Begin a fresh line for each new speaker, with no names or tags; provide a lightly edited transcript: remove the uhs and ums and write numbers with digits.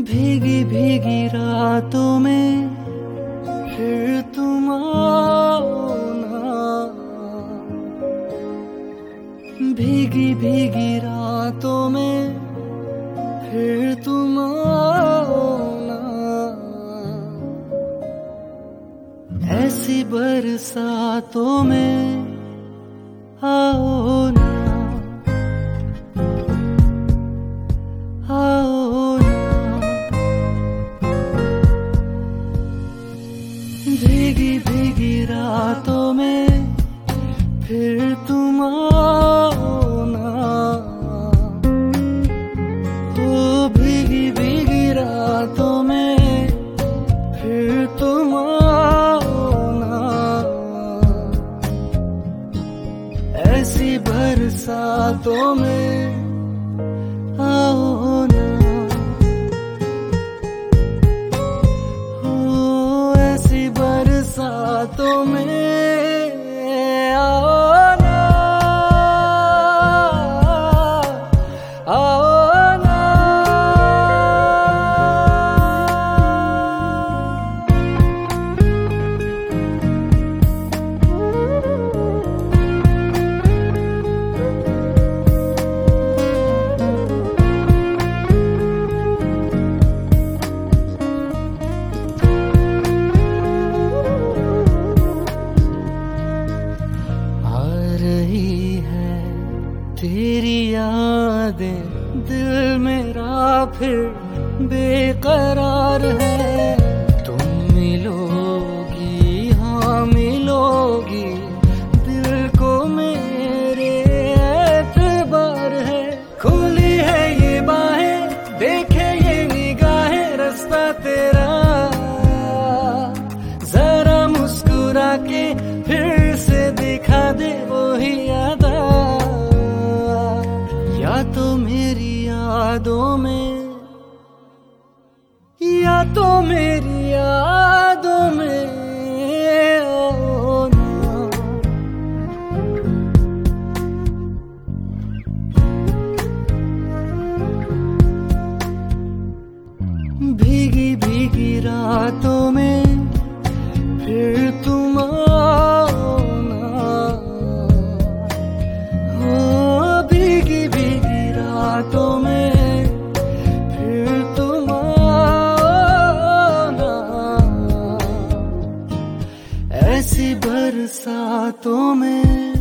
भीगी भीगी रातों में फिर तुम आओ ना। भीगी भीगी रातों में फिर तुम आओ ना। ऐसी बरसातों में आओ ना, आओ ना। भीगी भीगी रातों में फिर तुम आओ ना। ओ भीगी भीगी रातों में फिर तुम आओ ना। ऐसी बरसातों में आओ ना। ओ ऐसी बरसातों में आओ ना, आओ ना। रही है तेरी यादें, दिल मेरा फिर बेकरार है। तुम मिलोगी, हाँ मिलोगी, दिल को मेरे एतबार है। खुली है ये बाहें, देखे ये निगाहें, रास्ता तेरा जरा मुस्कुरा के फिर से दिखा दे वही यादा। या तो मेरी यादों में, या तो मेरी यादों में आओ ना। भीगी भीगी रातों में फिर तुम आओ ना। ओ भीगी भीगी रातों में फिर तुम आओ ना। ऐसी बरसातों में